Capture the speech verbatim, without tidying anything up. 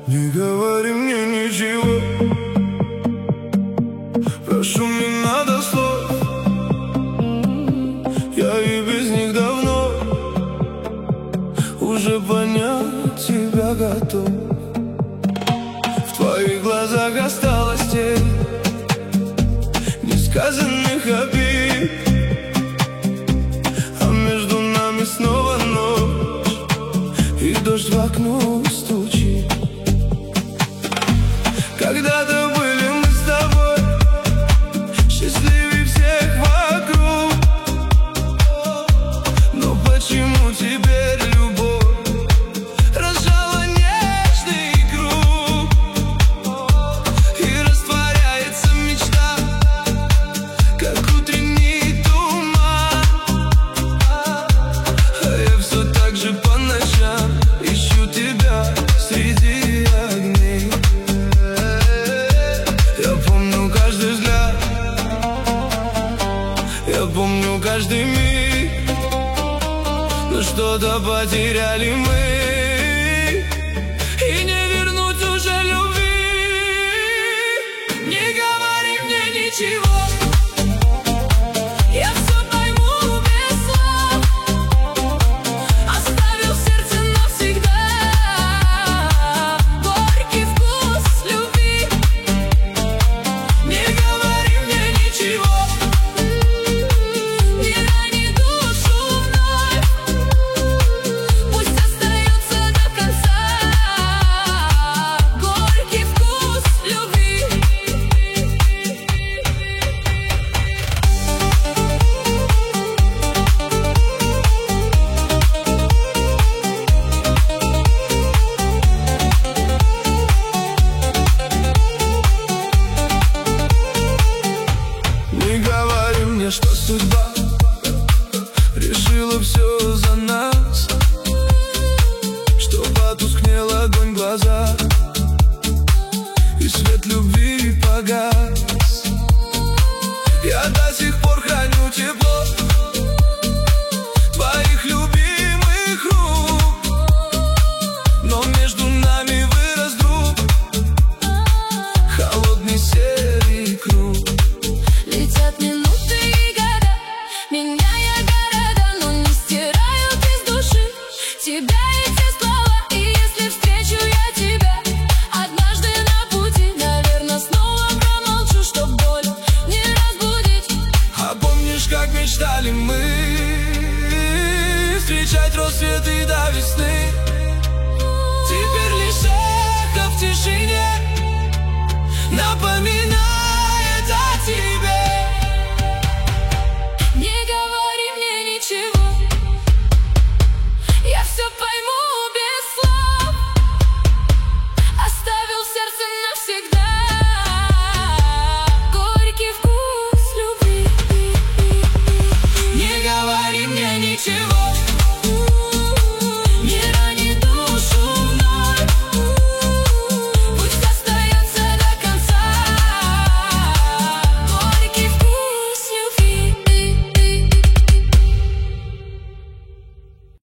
Не говори мне ничего, прошу, не надо слов. Я и без них давно уже понять тебя готов. В твоих глазах осталась тень несказанных обид, а между нами снова ночь, и дождь в окно стучит. Когда-то были мы с тобой счастливее всех вокруг, но почему теперь любовь разжала нежный круг и растворяется мечта, как утренний туман? А я все так же по ночам ищу тебя среди огней. Я помню каждый взгляд, я помню каждый миг, но что-то потеряли мы, и не вернуть уже любви. Не говори мне ничего, я все пойму без слов. Оставил в сердце навсегда горький вкус любви. Не говори мне ничего, не рани душу вновь. Пусть остается до конца горький вкус любви. Не говори мне, что судьба решила все за нас, что потускнел огонь в глазах и свет любви погас. Я до сих пор храню тепло твоих любимых рук, но между нами вырос друг, холодный серый круг. Летят минуты и года, меняя города, но не стирают из души тебя эти слова. И если встречу я тебя однажды на пути, наверное, снова промолчу, чтоб боль не разбудить. А помнишь, как мечтали мы встречать рассветы до весны?